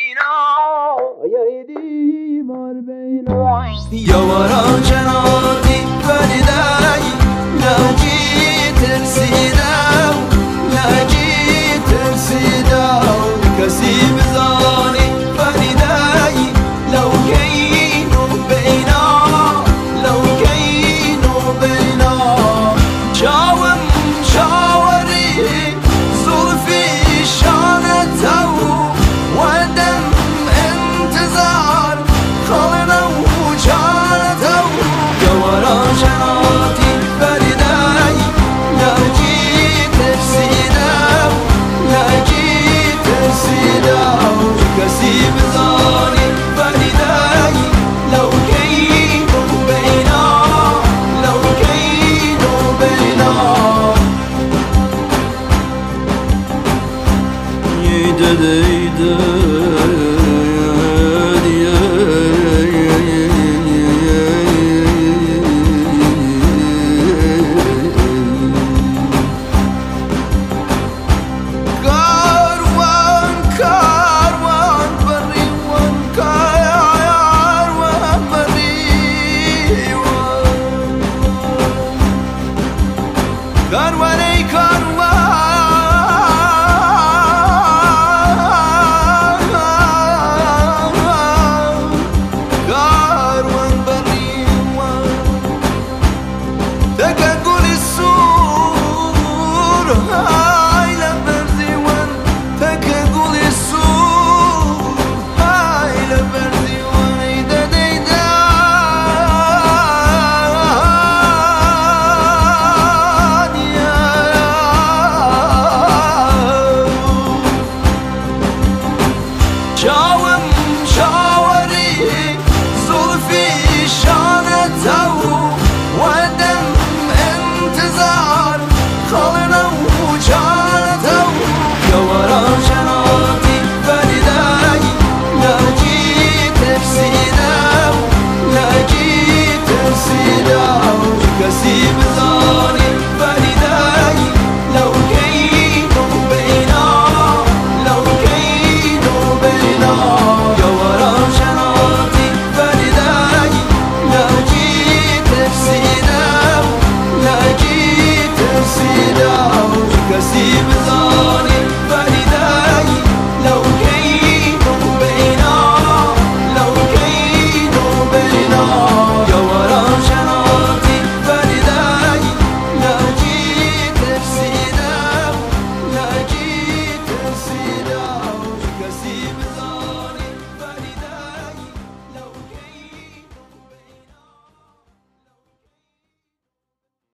يورا جناتي فرداي لا جيت ترسيداو لا جيت ترسيداو كسيب زاني فرداي لو كينو بينا لو كينو بينا شاوم شاوري زلفي شانته ودم انتظار خلنا وجانته يورا جناتي فرداي لا جيت ترسيداو لا جيت ترسيداو كسيب زاني فرداي لو كينو بينا لو كينو بينا شاوم شاوري زلفي شانته ودم انتظار خلنا وجانته يورا جناتي فرداي لا جيت ترسيداو لا جيت ترسيداو كسيب زاني فرداي لو كينو بينا لو كينو بينا يورا جناتي فرداي لا جيت ترسيداو لا جيت ترسيداو كسيب زاني